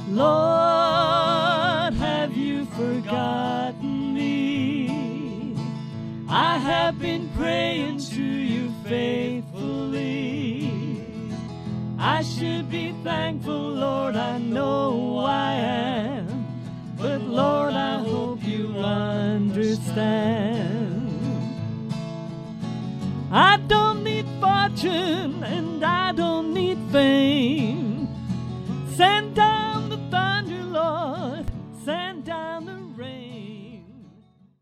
Lord, have you forgotten me? I have been praying to you faithfully. I should be thankful, Lord, I know I am. But Lord, I hope you understand. I don't need fortune and